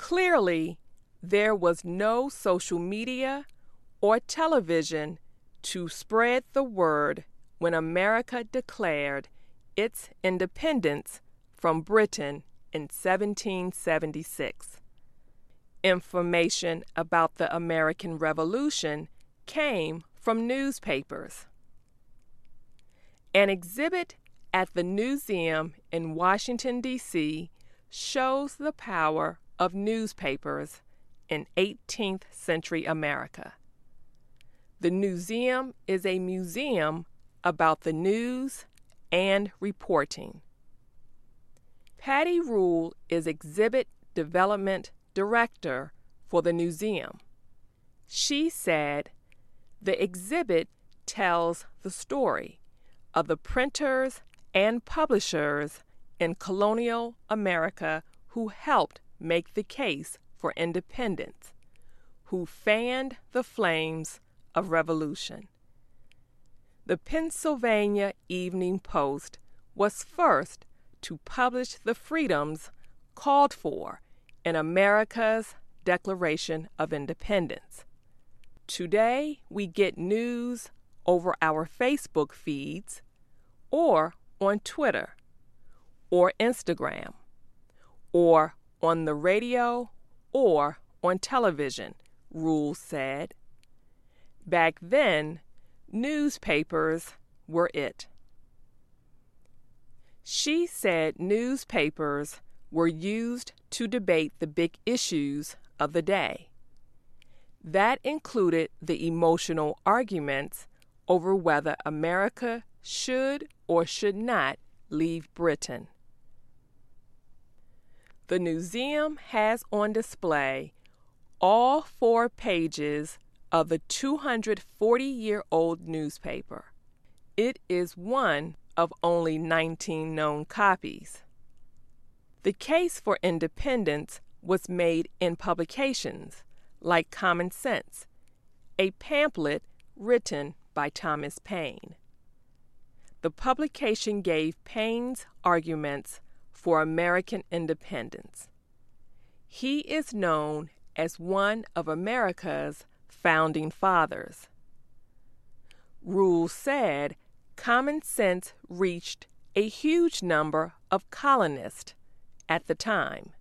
Clearly, there was no social media or television to spread the word when America declared its independence from Britain in 1776. Information about the American Revolution came from newspapers. An exhibit at the Newseum in Washington, D.C. shows the power of newspapers in 18th century America. The Newseum is a museum about the news and reporting. Patty Rule is Exhibit Development Director for the Newseum. She said, "The exhibit tells the story of the printers and publishers in colonial America who helped make the case for independence, who fanned the flames of revolution." The Pennsylvania Evening Post was first to publish the freedoms called for in America's Declaration of Independence. Today, we get news over our Facebook feeds, or on Twitter, or Instagram, or on the radio, or on television, Rule said. Back then, newspapers were it. She said newspapers were used to debate the big issues of the day. That included the emotional arguments over whether America should or should not leave Britain. The Newseum has on display all 4 pages of the 240-year-old newspaper. It is one of only 19 known copies. The case for independence was made in publications like Common Sense, a pamphlet written by Thomas Paine. The publication gave Paine's arguments for American independence. He is known as one of America's founding fathers. Rule said Common Sense reached a huge number of colonists at the time.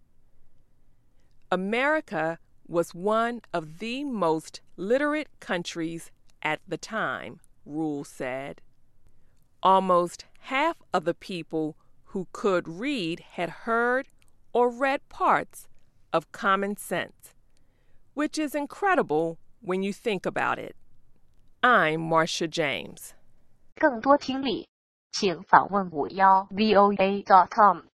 America was one of the most literate countries at the time, Rule said. Almost half of the people who could read had heard or read parts of Common Sense, which is incredible when you think about it. I'm Marcia James. 更多听力，请访问51voa.com。